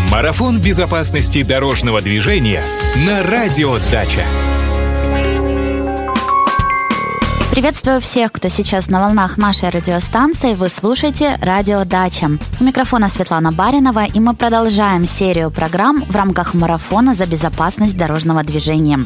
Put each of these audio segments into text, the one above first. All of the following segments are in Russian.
Марафон безопасности дорожного движения на Радио Дача. Приветствую всех, кто сейчас на волнах нашей радиостанции. Вы слушаете Радио Дача. У микрофона Светлана Баринова, и мы продолжаем серию программ в рамках марафона за безопасность дорожного движения.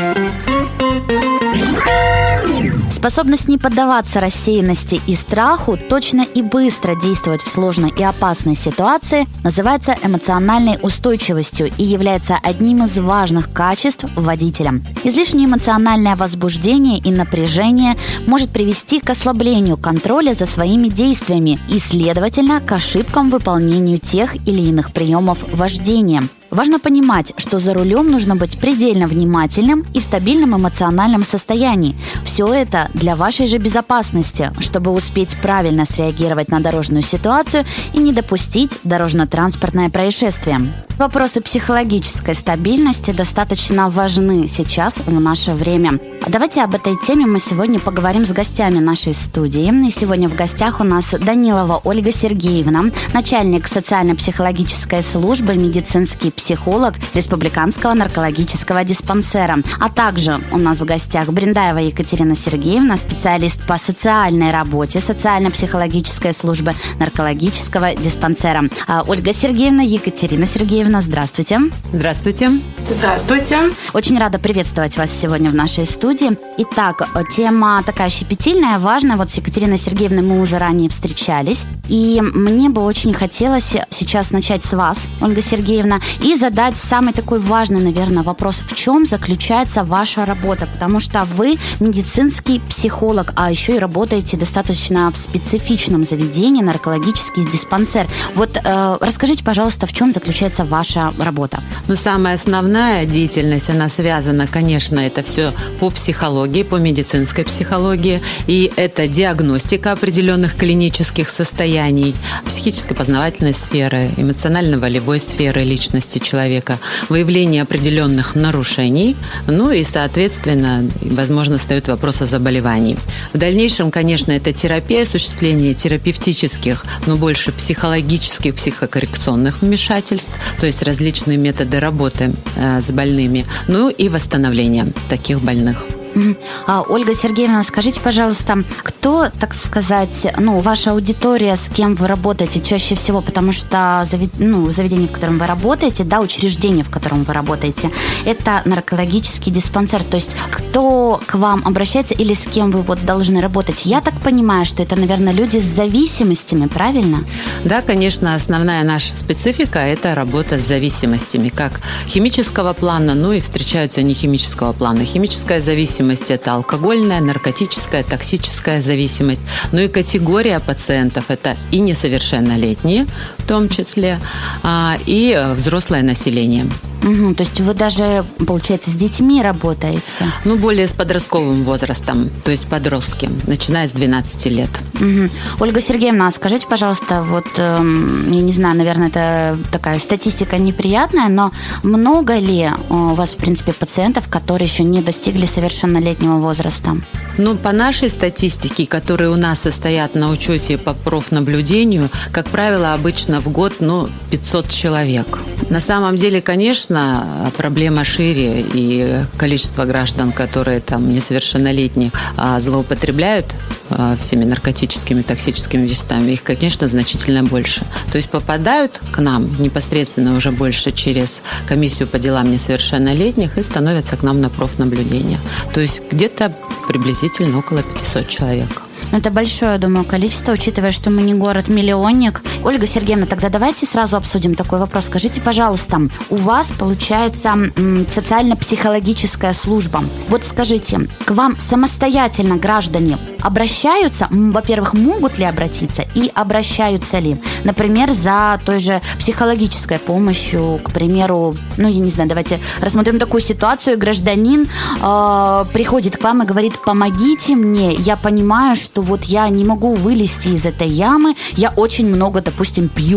Способность не поддаваться рассеянности и страху, точно и быстро действовать в сложной и опасной ситуации, называется эмоциональной устойчивостью и является одним из важных качеств водителя. Излишнее эмоциональное возбуждение и напряжение может привести к ослаблению контроля за своими действиями и, следовательно, к ошибкам в выполнении тех или иных приемов вождения. Важно понимать, что за рулем нужно быть предельно внимательным и в стабильном эмоциональном состоянии. Все это для вашей же безопасности, чтобы успеть правильно среагировать на дорожную ситуацию и не допустить дорожно-транспортное происшествие. Вопросы психологической стабильности достаточно важны сейчас, в наше время. Давайте об этой теме мы сегодня поговорим с гостями нашей студии. И сегодня в гостях у нас Данилова Ольга Сергеевна, начальник социально-психологической службы, медицинский психолог Республиканского наркологического диспансера. А также у нас в гостях Брендаева Екатерина Сергеевна, специалист по социальной работе социально-психологической службы наркологического диспансера. Ольга Сергеевна, Екатерина Сергеевна, здравствуйте. Здравствуйте. Здравствуйте. Очень рада приветствовать вас сегодня в нашей студии. Итак, тема такая щепетильная, важная. Вот с Екатериной Сергеевной мы уже ранее встречались. И мне бы очень хотелось сейчас начать с вас, Ольга Сергеевна, и задать самый такой важный, наверное, вопрос. В чем заключается ваша работа? Потому что вы медицинский психолог, а еще и работаете достаточно в специфичном заведении, наркологический диспансер. Вот расскажите, пожалуйста, в чем заключается ваша работа? Самая основная деятельность, она связана, конечно, это все по психологии, по медицинской психологии. И это диагностика определенных клинических состояний, психической познавательной сферы, эмоционально-волевой сферы личности человека, выявление определенных нарушений, и, соответственно, возможно, встает вопрос о заболевании. В дальнейшем, конечно, это терапия, осуществление терапевтических, но больше психологических, психокоррекционных вмешательств, то есть различные методы работы с больными, и восстановление таких больных. Ольга Сергеевна, скажите, пожалуйста, кто, так сказать, ваша аудитория, с кем вы работаете чаще всего, потому что заведение, в котором вы работаете, учреждение, в котором вы работаете, это наркологический диспансер, то есть кто к вам обращается или с кем вы должны работать? Я так понимаю, что это, наверное, люди с зависимостями, правильно? Да, конечно, основная наша специфика – это работа с зависимостями, как химического плана, и встречаются нехимического плана. Химическая зависимость – это алкогольная, наркотическая, токсическая зависимость. И категория пациентов – это и несовершеннолетние, в том числе, и взрослое население. То есть вы даже, получается, с детьми работаете? Более с подростковым возрастом, то есть подростки, начиная с 12 лет. Ольга Сергеевна, скажите, пожалуйста, я не знаю, наверное, это такая статистика неприятная, но много ли у вас, в принципе, пациентов, которые еще не достигли совершеннолетнего возраста? По нашей статистике, которые у нас состоят на учете по профнаблюдению, как правило, обычно в год 500 человек. На самом деле, конечно, проблема шире, и количество граждан, которые несовершеннолетних злоупотребляют всеми наркотическими, токсическими веществами, их, конечно, значительно больше. То есть попадают к нам непосредственно уже больше через комиссию по делам несовершеннолетних и становятся к нам на профнаблюдение. То есть где-то приблизительно около 500 человек. Это большое, я думаю, количество, учитывая, что мы не город-миллионник. Ольга Сергеевна, тогда давайте сразу обсудим такой вопрос. Скажите, пожалуйста, у вас, получается, социально-психологическая служба. Вот скажите, к вам самостоятельно граждане обращаются? Во-первых, могут ли обратиться и обращаются ли? Например, за той же психологической помощью, к примеру, я не знаю, давайте рассмотрим такую ситуацию. Гражданин приходит к вам и говорит: помогите мне, я понимаю, что я не могу вылезти из этой ямы, я очень много, допустим, пью.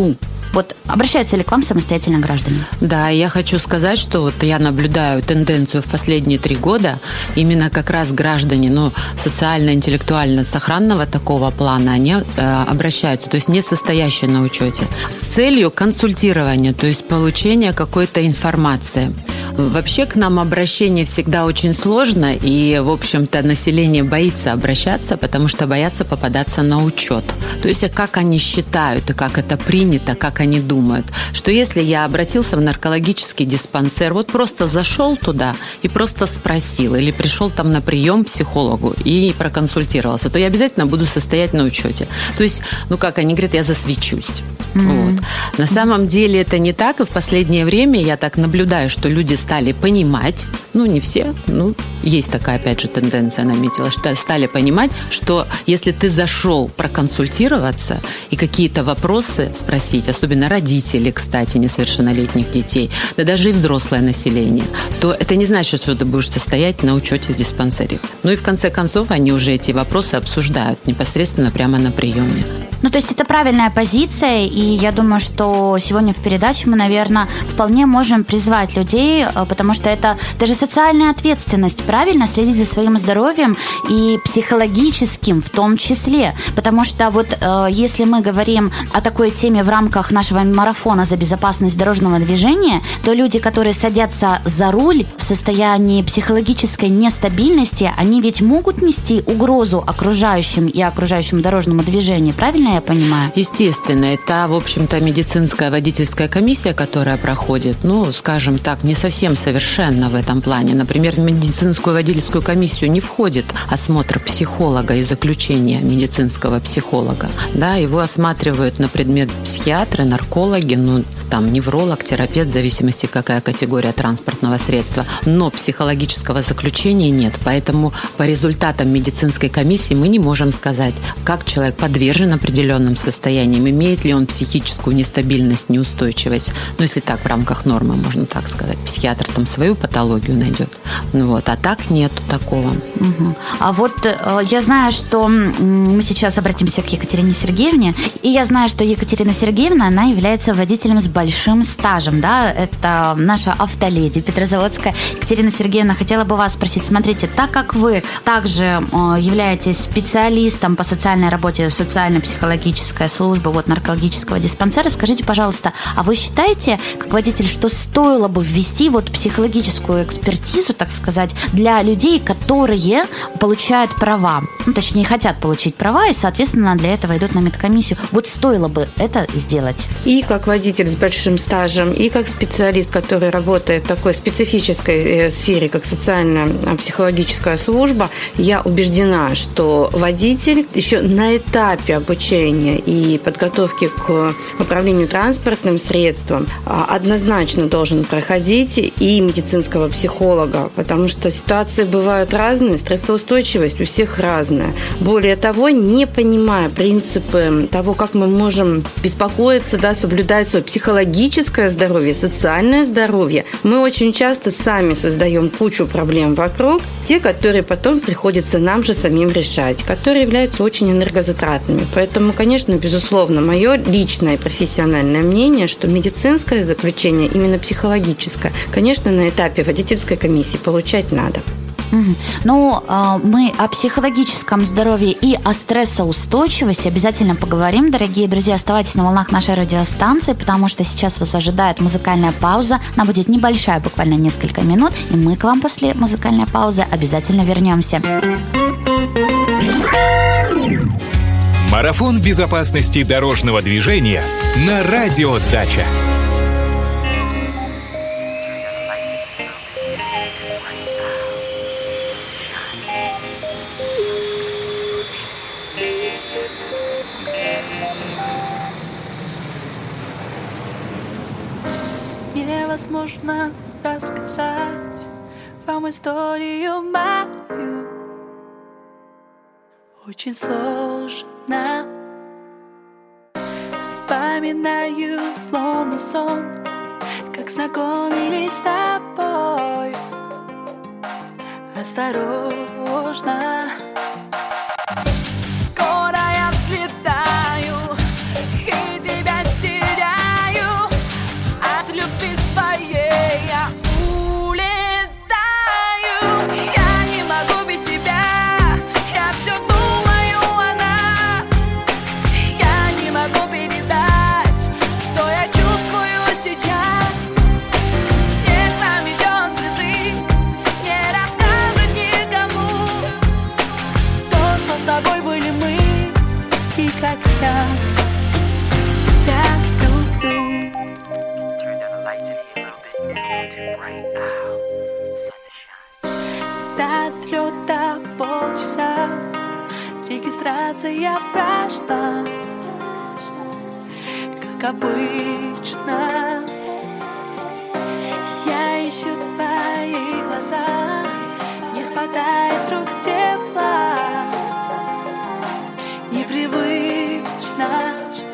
Вот обращаются ли к вам самостоятельно граждане? Да, я хочу сказать, что вот я наблюдаю тенденцию в последние 3 года. Именно как раз граждане, социально-интеллектуально сохранного такого плана, они обращаются, то есть не состоящие на учете, с целью консультирования, то есть получения какой-то информации. Вообще к нам обращение всегда очень сложно, и, в общем-то, население боится обращаться, потому что боятся попадаться на учет. То есть как они считают, и как это принято, как они думают, что если я обратился в наркологический диспансер, вот просто зашел туда и просто спросил, или пришел там на прием к психологу и проконсультировался, то я обязательно буду состоять на учете. То есть, как они говорят, я засвечусь. Вот. На самом деле это не так, и в последнее время я так наблюдаю, что люди стали понимать, не все, есть такая, опять же, тенденция наметила, что стали понимать, что если ты зашел проконсультироваться и какие-то вопросы спросить, особенно родители, кстати, несовершеннолетних детей, да даже и взрослое население, то это не значит, что ты будешь состоять на учете в диспансере. И в конце концов они уже эти вопросы обсуждают непосредственно прямо на приеме. То есть это правильная позиция, и я думаю, что сегодня в передаче мы, наверное, вполне можем призвать людей, потому что это даже социальная ответственность, правильно, следить за своим здоровьем и психологическим в том числе, потому что если мы говорим о такой теме в рамках нашего марафона за безопасность дорожного движения, то люди, которые садятся за руль в состоянии психологической нестабильности, они ведь могут нести угрозу окружающим и окружающему дорожному движению, правильно я понимаю? Естественно, это, в общем-то, медицинская водительская комиссия, которая проходит, скажем так, не совсем совершенна в этом плане. Например, в медицинскую водительскую комиссию не входит осмотр психолога и заключение медицинского психолога. Да, его осматривают на предмет психиатры, наркологи, невролог, терапевт, в зависимости, какая категория транспортного средства. Но психологического заключения нет. Поэтому по результатам медицинской комиссии мы не можем сказать, как человек подвержен определенным состояниям, имеет ли он психическую нестабильность, неустойчивость. Если так, в рамках нормы, можно так сказать. Психиатр там свою патологию найдет. А так нету такого. Угу. А я знаю, что мы сейчас обратимся к Екатерине Сергеевне, и я знаю, что Екатерина Сергеевна, она является водителем с большим стажем, да, это наша автоледи петрозаводская. Екатерина Сергеевна, хотела бы вас спросить, смотрите, так как вы также являетесь специалистом по социальной работе, социально-психологическая служба наркологического диспансера, скажите, пожалуйста, а вы считаете, как водитель, что стоило бы ввести психологическую экспертизу, так сказать, для людей, которые получают права, точнее, хотят получить права, и, соответственно, для этого идут на медкомиссию. Стоило бы это сделать? И как водитель с большим стажем, и как специалист, который работает в такой специфической сфере, как социально-психологическая служба, я убеждена, что водитель еще на этапе обучения и подготовки к управлению транспортным средством однозначно должен проходить и медицинского психолога, потому что ситуации бывают разные, стрессоустойчивость у всех разная. Более того, не понимая принципы того, как мы можем беспокоиться, соблюдать свое психологическое здоровье, социальное здоровье, мы очень часто сами создаем кучу проблем вокруг, те, которые потом приходится нам же самим решать, которые являются очень энергозатратными. Поэтому, конечно, безусловно, мое личное и профессиональное мнение, что медицинское заключение, именно психологическое, конечно, на этапе водительской комиссии получать надо. Мы о психологическом здоровье и о стрессоустойчивости обязательно поговорим, дорогие друзья. Оставайтесь на волнах нашей радиостанции, потому что сейчас вас ожидает музыкальная пауза. Она будет небольшая, буквально несколько минут, и мы к вам после музыкальной паузы обязательно вернемся. Марафон безопасности дорожного движения на Радио Дача. Невозможно рассказать вам историю мою. Очень сложно. Вспоминаю словно сон, как знакомились с тобой. Осторожно. Скоро я взлетаю и тебя теряю. До отлета полчаса, регистрация прошла, как обычно. Я ищу твои глаза, не хватает рук тепла, непривычно.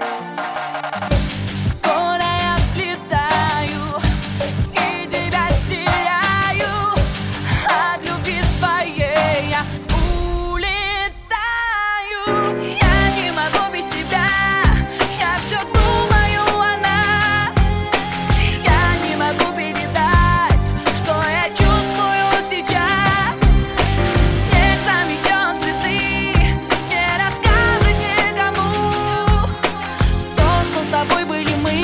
Скоро я взлетаю и тебя теряю, от любви своей я улетаю. Я не могу без тебя, я все думаю о нас. Я не могу передать, что я чувствую сейчас. Снег заметет цветы, не рассказывать никому то, что с тобой были мы.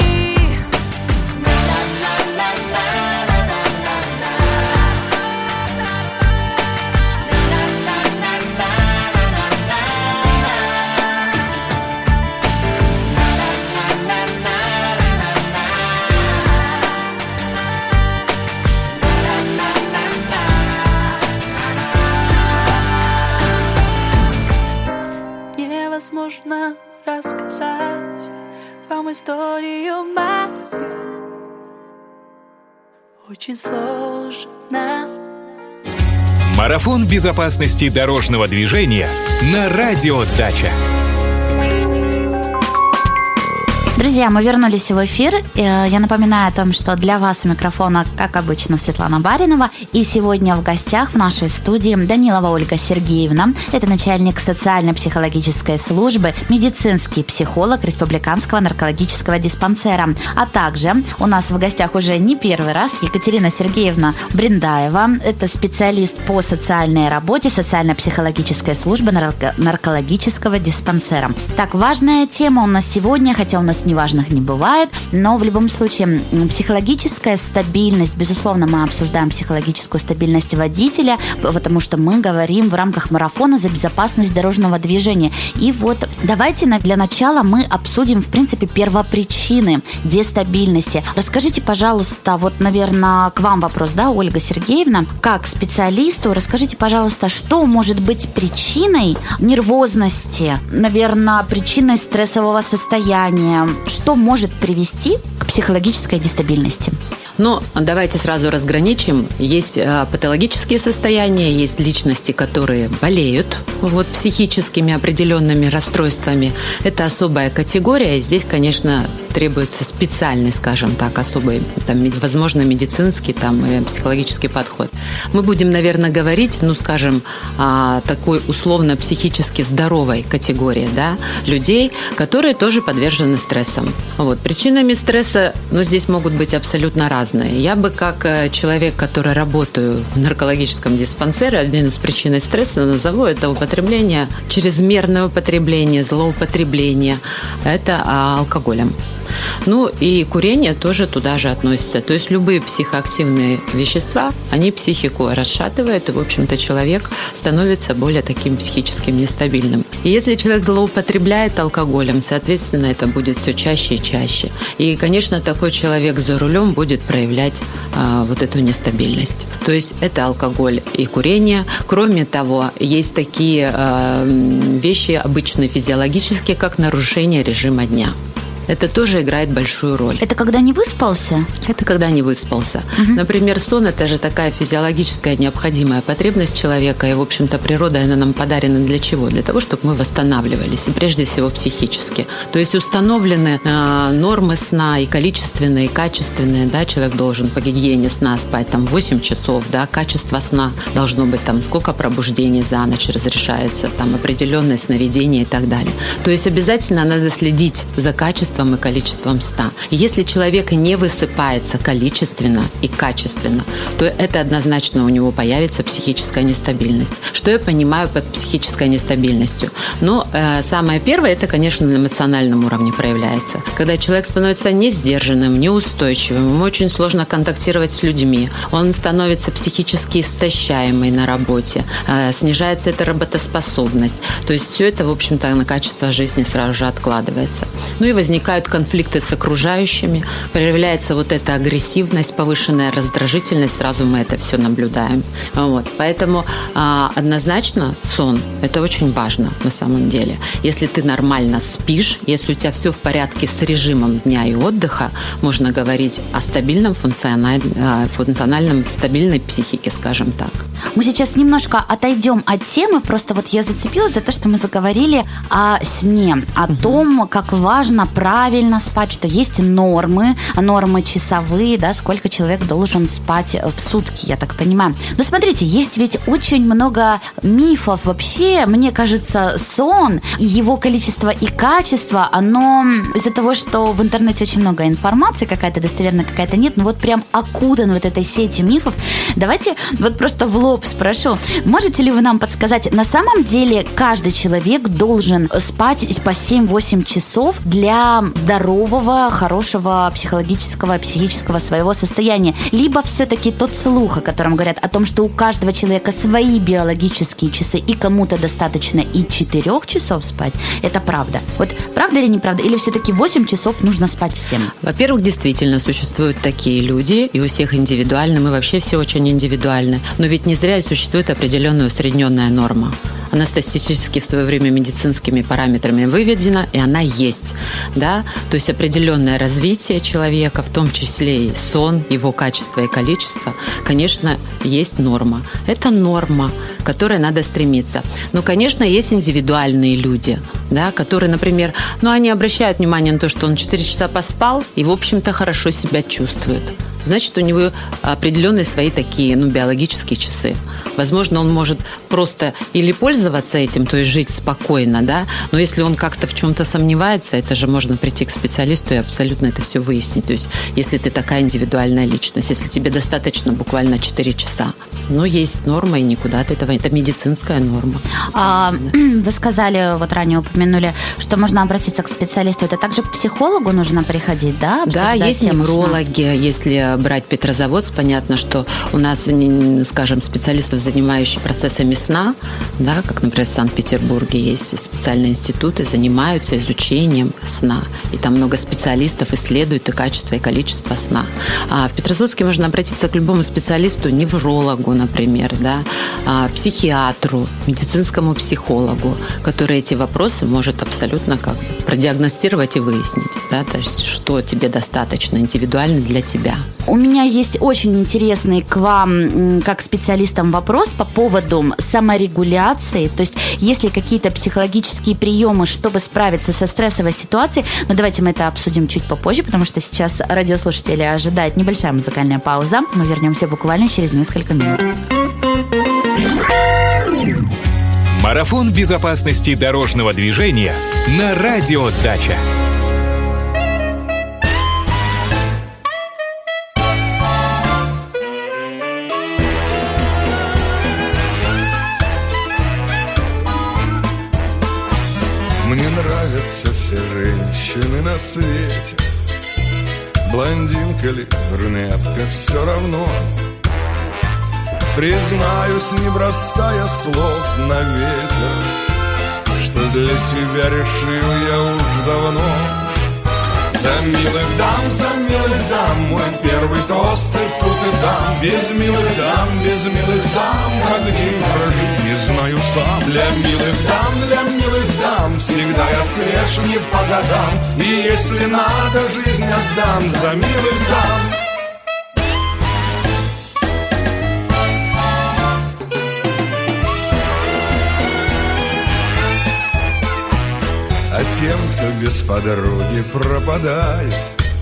Невозможно рассказать вам историю мою, очень сложно. Марафон безопасности дорожного движения на Радио Дача. Друзья, мы вернулись в эфир. Я напоминаю о том, что для вас у микрофона, как обычно, Светлана Баринова. И сегодня в гостях в нашей студии Данилова Ольга Сергеевна. Это начальник социально-психологической службы, медицинский психолог Республиканского наркологического диспансера. А также у нас в гостях уже не первый раз Екатерина Сергеевна Бриндаева. Это специалист по социальной работе, социально-психологической службы наркологического диспансера. Так, важная тема у нас сегодня, хотя у нас неважных не бывает, но в любом случае психологическая стабильность, безусловно, мы обсуждаем психологическую стабильность водителя, потому что мы говорим в рамках марафона за безопасность дорожного движения. И вот давайте для начала мы обсудим, в принципе, первопричины дестабильности. Расскажите, пожалуйста, вот, наверное, к вам вопрос, да, Ольга Сергеевна, как специалисту, расскажите, пожалуйста, что может быть причиной нервозности, наверное, причиной стрессового состояния, что может привести к психологической дестабильности? Но давайте сразу разграничим. Есть патологические состояния, есть личности, которые болеют психическими определенными расстройствами. Это особая категория. Здесь, конечно, требуется специальный, скажем так, особый, возможно, медицинский и психологический подход. Мы будем, наверное, говорить, скажем, о такой условно-психически здоровой категории, да, людей, которые тоже подвержены стрессам. Причинами стресса, здесь могут быть абсолютно разные. Я бы, как человек, который работаю в наркологическом диспансере, один из причин стресса назову это употребление, чрезмерное употребление, злоупотребление, это алкоголем. И курение тоже туда же относится. То есть любые психоактивные вещества, они психику расшатывают, и, в общем-то, человек становится более таким психически нестабильным. И если человек злоупотребляет алкоголем, соответственно, это будет все чаще и чаще. И, конечно, такой человек за рулем будет проявлять эту нестабильность. То есть это алкоголь и курение. Кроме того, есть такие вещи обычно физиологические, как нарушение режима дня. Это тоже играет большую роль. Это когда не выспался? Это когда не выспался. Угу. Например, сон – это же такая физиологическая необходимая потребность человека. И, в общем-то, природа, она нам подарена для чего? Для того, чтобы мы восстанавливались. И прежде всего психически. То есть установлены нормы сна и количественные, и качественные. Да? Человек должен по гигиене сна спать 8 часов. Да? Качество сна должно быть сколько пробуждений за ночь разрешается, определенное сновидение и так далее. То есть обязательно надо следить за качеством и количеством сна. И если человек не высыпается количественно и качественно, то это однозначно у него появится психическая нестабильность. Что я понимаю под психической нестабильностью? Самое первое, это, конечно, на эмоциональном уровне проявляется. Когда человек становится несдержанным, неустойчивым, ему очень сложно контактировать с людьми, он становится психически истощаемый на работе, снижается эта работоспособность. То есть все это, в общем-то, на качество жизни сразу же откладывается. И возникает возникают конфликты с окружающими, проявляется вот эта агрессивность, повышенная раздражительность, сразу мы это все наблюдаем. Вот. Поэтому однозначно сон – это очень важно на самом деле. Если ты нормально спишь, если у тебя все в порядке с режимом дня и отдыха, можно говорить о стабильном функциональном, стабильной психике, скажем так. Мы сейчас немножко отойдем от темы, просто вот я зацепилась за то, что мы заговорили о сне, о том, как важно правильно спать, что есть нормы часовые, да, сколько человек должен спать в сутки, я так понимаю. Но смотрите, есть ведь очень много мифов вообще, мне кажется, сон, его количество и качество, оно из-за того, что в интернете очень много информации, какая-то достоверная, какая-то нет, но вот прям окутан вот этой сетью мифов. Давайте вот просто в лоб спрошу, можете ли вы нам подсказать, на самом деле каждый человек должен спать по 7-8 часов для здорового, хорошего психологического, психического своего состояния? Либо все-таки тот слух, о котором говорят, о том, что у каждого человека свои биологические часы, и кому-то достаточно и 4 часов спать, это правда? Вот правда или неправда? Или все-таки 8 часов нужно спать всем? Во-первых, действительно существуют такие люди, и у всех индивидуально, мы вообще все очень индивидуальны. Но ведь не зря и существует определенная усредненная норма. Она статистически в свое время медицинскими параметрами выведена, и она есть. Да? То есть определенное развитие человека, в том числе и сон, его качество и количество, конечно, есть норма. Это норма, к которой надо стремиться. Но, конечно, есть индивидуальные люди, да, которые, например, они обращают внимание на то, что он 4 часа поспал и, в общем-то, хорошо себя чувствует. Значит, у него определенные свои такие, биологические часы. Возможно, он может просто или пользоваться этим, то есть жить спокойно, да, но если он как-то в чем-то сомневается, это же можно прийти к специалисту и абсолютно это все выяснить. То есть, если ты такая индивидуальная личность, если тебе достаточно буквально 4 часа, есть норма, и никуда от этого. Это медицинская норма. Вы сказали, вот ранее упомянули, что можно обратиться к специалисту. Это также к психологу нужно приходить, да? Да, есть неврологи. Если брать Петрозаводск, понятно, что у нас, скажем, специалистов, занимающих процессами сна, да, как, например, в Санкт-Петербурге есть специальные институты, занимаются изучением сна. И там много специалистов исследуют и качество, и количество сна. А в Петрозаводске можно обратиться к любому специалисту, неврологу, например, да, психиатру, медицинскому психологу, который эти вопросы может абсолютно продиагностировать и выяснить, да, то есть что тебе достаточно индивидуально для тебя. У меня есть очень интересный к вам, как специалистам, вопрос по поводу саморегуляции. То есть, есть ли какие-то психологические приемы, чтобы справиться со стрессовой ситуацией? Но давайте мы это обсудим чуть попозже, потому что сейчас радиослушатели ожидает небольшая музыкальная пауза. Мы вернемся буквально через несколько минут. Марафон безопасности дорожного движения на Радио Дача. Мне нравятся все женщины на свете, блондинка ли, брюнетка, все равно. Признаюсь, не бросая слов на ветер, что для себя решил я уж давно. За милых дам, мой первый тост и тут и там. Без милых дам, как день прожить не знаю сам. Для милых дам, всегда я свеж не по годам. И если надо, жизнь отдам за милых дам. А тем, кто без подруги пропадает,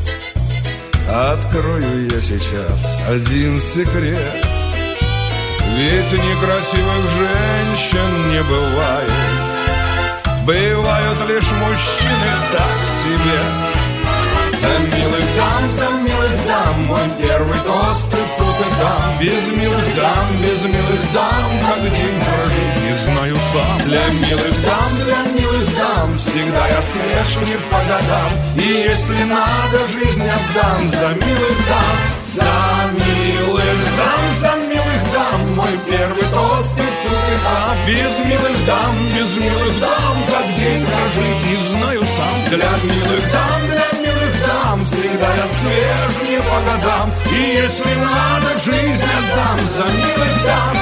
открою я сейчас один секрет. Ведь некрасивых женщин не бывает, бывают лишь мужчины так себе. За милых дам, мой первый тост и тут и там. Без милых дам, как день прожить не знаю сам. Для милых дам, всегда я свеж не по годам. И если надо, жизнь отдам за милых дам. За милых дам, мой первый тост звезд и тут и там. Без милых дам, как день прожить не знаю сам. Для милых дам, всегда я свеж не по годам. И если надо, жизнь отдам за милых дам.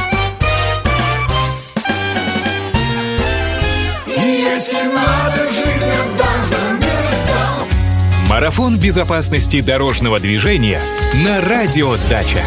И если надо, жизнь отдам за милых дам. Марафон безопасности дорожного движения на Радио Дача.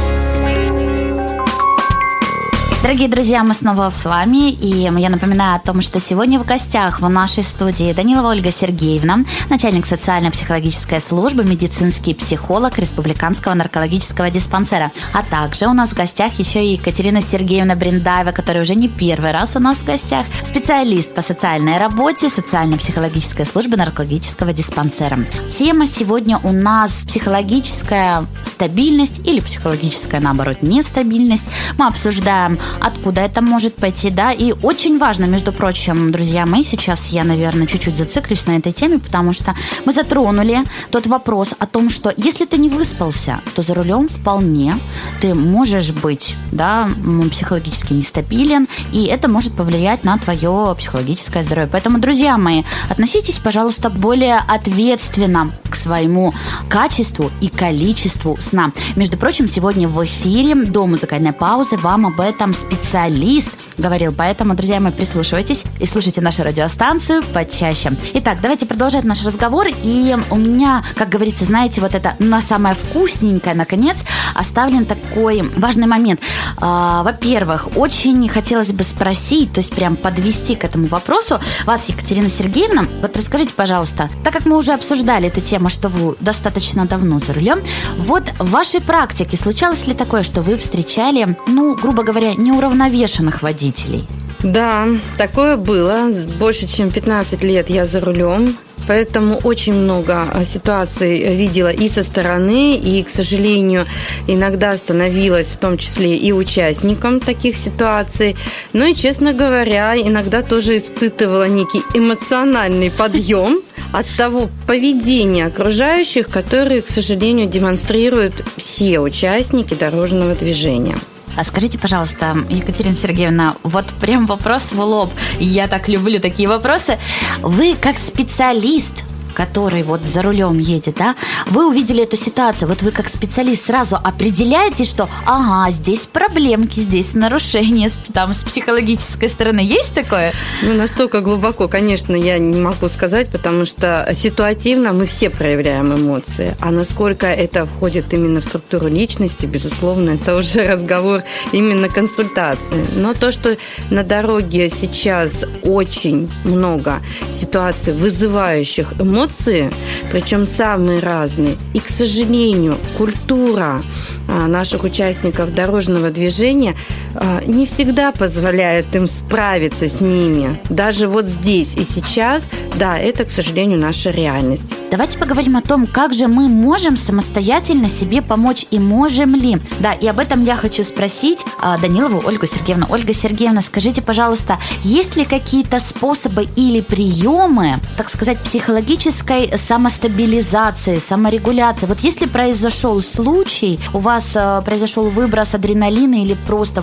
Дорогие друзья, мы снова с вами, и я напоминаю о том, что сегодня в гостях в нашей студии Данилова Ольга Сергеевна, начальник социально-психологической службы, медицинский психолог Республиканского наркологического диспансера. А также у нас в гостях еще и Екатерина Сергеевна Бриндаева, которая уже не первый раз у нас в гостях, специалист по социальной работе социально-психологической службы наркологического диспансера. Тема сегодня у нас психологическая стабильность или психологическая, наоборот, нестабильность. Мы обсуждаем, откуда это может пойти, да, и очень важно, между прочим, друзья мои, сейчас я, наверное, чуть-чуть зациклюсь на этой теме, потому что мы затронули тот вопрос о том, что если ты не выспался, то за рулем вполне ты можешь быть, да, психологически нестабилен, и это может повлиять на твое психологическое здоровье. Поэтому, друзья мои, относитесь, пожалуйста, более ответственно к своему качеству и количеству сна. Между прочим, сегодня в эфире до музыкальной паузы вам об этом специалист говорил. Поэтому, друзья мои, прислушивайтесь и слушайте нашу радиостанцию почаще. Итак, давайте продолжать наш разговор. И у меня, как говорится, знаете, вот это на самое вкусненькое, наконец, оставлен такой важный момент. Во-первых, очень хотелось бы спросить, то есть прям подвести к этому вопросу вас, Екатерина Сергеевна. Вот расскажите, пожалуйста, так как мы уже обсуждали эту тему, что вы достаточно давно за рулем, вот в вашей практике случалось ли такое, что вы встречали, грубо говоря, неуравновешенных водителей? Да, такое было. Больше чем 15 лет я за рулем. Поэтому очень много ситуаций видела и со стороны, и, к сожалению, иногда становилась в том числе и участником таких ситуаций. Ну и, честно говоря, иногда тоже испытывала некий эмоциональный подъем от того поведения окружающих, которые, к сожалению, демонстрируют все участники дорожного движения. А скажите, пожалуйста, Екатерина Сергеевна, вот прям вопрос в лоб. Я так люблю такие вопросы. Вы как специалист, который вот за рулем едет, да, вы увидели эту ситуацию, вот вы как специалист сразу определяете, что здесь проблемки, здесь нарушения там с психологической стороны. Есть такое? Настолько глубоко, конечно, я не могу сказать, потому что ситуативно мы все проявляем эмоции, а насколько это входит именно в структуру личности, безусловно, это уже разговор именно консультации. Но то, что на дороге сейчас очень много ситуаций, вызывающих эмоции, причем самые разные. И, к сожалению, культура наших участников дорожного движения не всегда позволяет им справиться с ними. Даже вот здесь и сейчас, да, это, к сожалению, наша реальность. Давайте поговорим о том, как же мы можем самостоятельно себе помочь и можем ли. Да, и об этом я хочу спросить Данилову Ольгу Сергеевну. Ольга Сергеевна, скажите, пожалуйста, есть ли какие-то способы или приемы, так сказать, психологической самостабилизации, саморегуляции? Вот если произошел случай, у вас произошел выброс адреналина или просто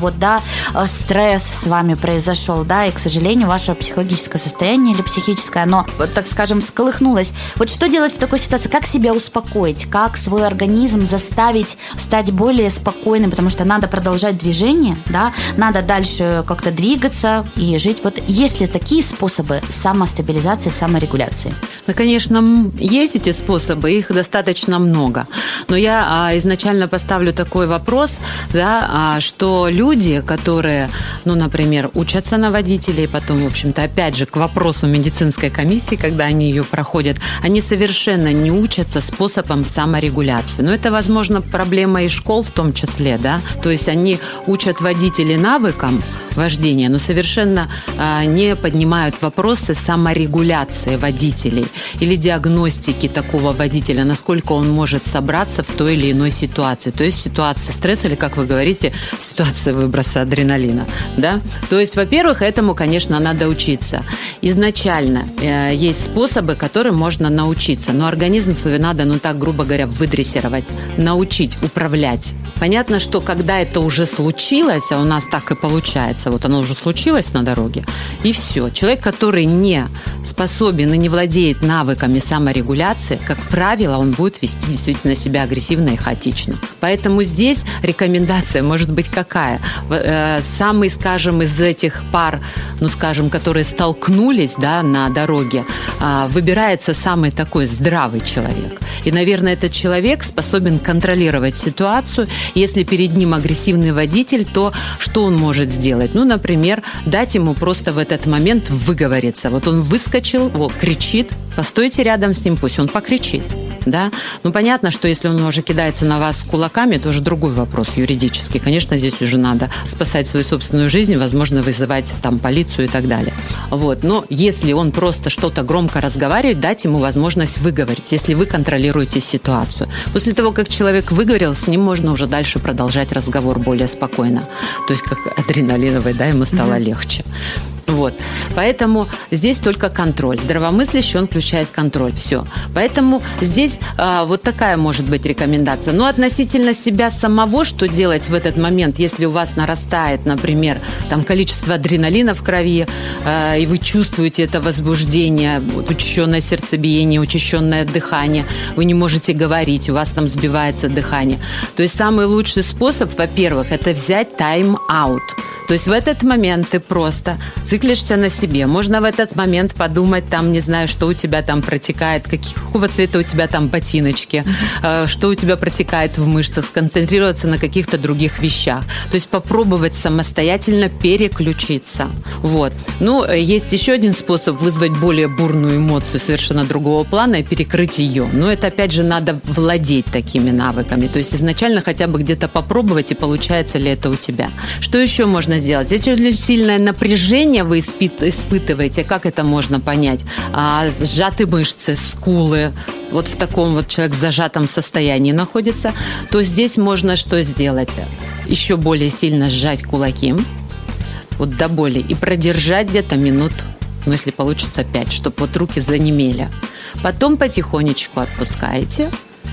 стресс с вами произошел, да, и, к сожалению, ваше психологическое состояние или психическое, оно, так скажем, всколыхнулось. Вот что делать в такой ситуации? Как себя успокоить? Как свой организм заставить стать более спокойным? Потому что надо продолжать движение, да, надо дальше как-то двигаться и жить. Вот есть ли такие способы самостабилизации, саморегуляции? Да, конечно, есть эти способы, их достаточно много. Но я изначально поставлю такой вопрос, да, что люди, которые, например, учатся на водителей, потом, в общем-то, опять же, к вопросу медицинской комиссии, когда они ее проходят, они совершенно не учатся способам саморегуляции. Но это, возможно, проблема и школ в том числе, да, то есть они учат водителей навыкам вождения, но совершенно не поднимают вопросы саморегуляции водителей или диагностики такого водителя, насколько он может собраться в той или иной ситуации. То есть ситуация стресса или, как вы говорите, ситуация выброса адреналина. Да? То есть, во-первых, этому, конечно, надо учиться. Изначально есть способы, которым можно научиться, но организм свой надо, так грубо говоря, выдрессировать, научить управлять. Понятно, что когда это уже случилось, а у нас так и получается, вот оно уже случилось на дороге, и все. Человек, который не способен и не владеет навыками саморегуляции, как правило, он будет вести действительно себя агрессивно и хаотично. Поэтому здесь рекомендация может быть какая? Самый, скажем, из этих пар, которые столкнулись, да, на дороге, выбирается самый такой здравый человек. И, наверное, этот человек способен контролировать ситуацию. Если перед ним агрессивный водитель, то что он может сделать? Например, дать ему просто в этот момент выговориться. Вот он выскочил, кричит, постойте рядом с ним, пусть он покричит. Да? Понятно, что если он уже кидается на вас с кулаками, это уже другой вопрос юридический. Конечно, здесь уже надо спасать свою собственную жизнь, возможно, вызывать там полицию и так далее. Но если он просто что-то громко разговаривает, дать ему возможность выговорить, если вы контролируете ситуацию. После того, как человек выговорил, с ним можно уже дальше продолжать разговор более спокойно. То есть как адреналиновый, да, ему стало легче. Поэтому здесь только контроль. Здравомыслящий, он включает контроль. Все. Поэтому здесь вот такая может быть рекомендация. Но относительно себя самого, что делать в этот момент, если у вас нарастает, например, количество адреналина в крови, и вы чувствуете это возбуждение, учащенное сердцебиение, учащенное дыхание, вы не можете говорить, у вас там сбивается дыхание. То есть самый лучший способ, во-первых, это взять тайм-аут. То есть в этот момент ты просто циклишься на себе. Можно в этот момент подумать, не знаю, что у тебя там протекает, какого цвета у тебя там ботиночки, что у тебя протекает в мышцах, сконцентрироваться на каких-то других вещах. То есть попробовать самостоятельно переключиться. Есть еще один способ вызвать более бурную эмоцию совершенно другого плана и перекрыть ее. Но это, опять же, надо владеть такими навыками. То есть изначально хотя бы где-то попробовать, и получается ли это у тебя. Что еще можно сделать? Если сильное напряжение вы испытываете, как это можно понять? Сжатые мышцы, скулы, в таком человек в зажатом состоянии находится, то здесь можно что сделать? Еще более сильно сжать кулаки, до боли, и продержать где-то минут, если получится 5, чтобы руки занемели. Потом потихонечку отпускаете,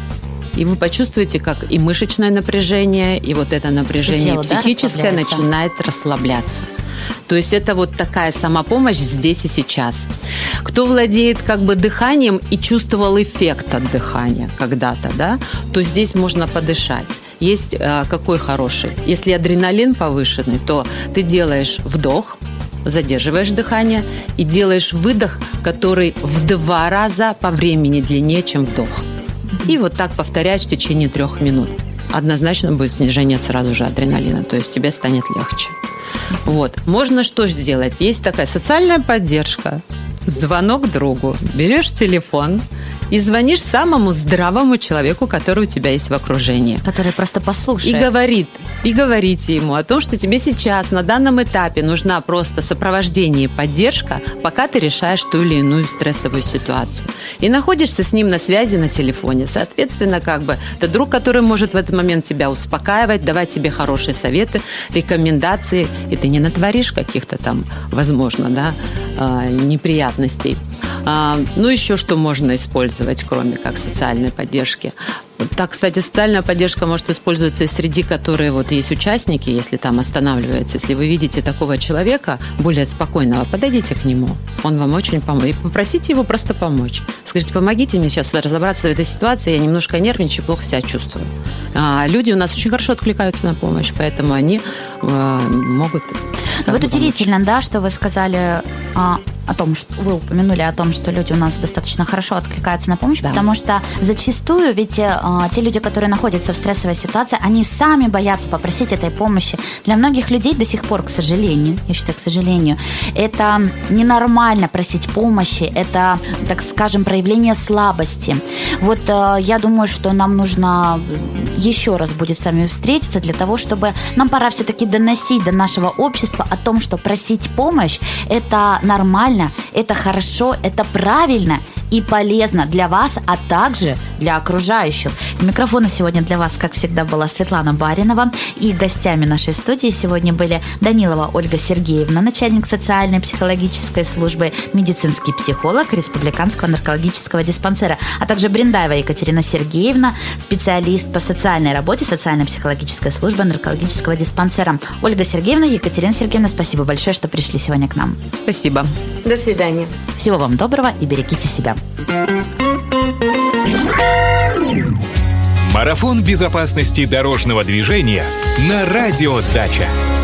и вы почувствуете, как и мышечное напряжение, и это напряжение тело, психическое начинает расслабляться. То есть это такая самопомощь здесь и сейчас. Кто владеет дыханием и чувствовал эффект от дыхания когда-то, да, то здесь можно подышать. Есть какой хороший. Если адреналин повышенный, то ты делаешь вдох, задерживаешь дыхание и делаешь выдох, который в 2 раза по времени длиннее, чем вдох. И так повторяешь в течение 3 минут. Однозначно будет снижение сразу же адреналина, то есть тебе станет легче. Можно что сделать? Есть такая социальная поддержка, звонок другу. Берешь телефон и звонишь самому здравому человеку, который у тебя есть в окружении. Который просто послушает. И говорите ему о том, что тебе сейчас на данном этапе нужна просто сопровождение и поддержка, пока ты решаешь ту или иную стрессовую ситуацию. И находишься с ним на связи на телефоне. Соответственно, это друг, который может в этот момент тебя успокаивать, давать тебе хорошие советы, рекомендации, и ты не натворишь каких-то возможно, неприятностей. Еще что можно использовать, кроме как социальной поддержки? Так, кстати, социальная поддержка может использоваться и среди которой есть участники, если там останавливается. Если вы видите такого человека, более спокойного, подойдите к нему. Он вам очень поможет. И попросите его просто помочь. Скажите, помогите мне сейчас разобраться в этой ситуации, я немножко нервничаю, плохо себя чувствую. Люди у нас очень хорошо откликаются на помощь, поэтому они могут... удивительно, да, что вы сказали... о том, что вы упомянули о том, что люди у нас достаточно хорошо откликаются на помощь, потому что зачастую ведь те люди, которые находятся в стрессовой ситуации, они сами боятся попросить этой помощи. Для многих людей до сих пор, к сожалению, я считаю, к сожалению, это ненормально просить помощи, это, так скажем, проявление слабости. Вот я думаю, что нам нужно еще раз будет с вами встретиться для того, чтобы нам пора все-таки доносить до нашего общества о том, что просить помощь – это нормально, это хорошо, это правильно и полезно для вас, а также для окружающих. У микрофона сегодня для вас, как всегда, была Светлана Баринова. И гостями нашей студии сегодня были Данилова Ольга Сергеевна, начальник социальной психологической службы, медицинский психолог Республиканского наркологического диспансера, а также Брендаева Екатерина Сергеевна, специалист по социальной работе социально-психологической службы наркологического диспансера. Ольга Сергеевна, Екатерина Сергеевна, спасибо большое, что пришли сегодня к нам. Спасибо. До свидания. Всего вам доброго и берегите себя. Марафон безопасности дорожного движения на Радио Дача.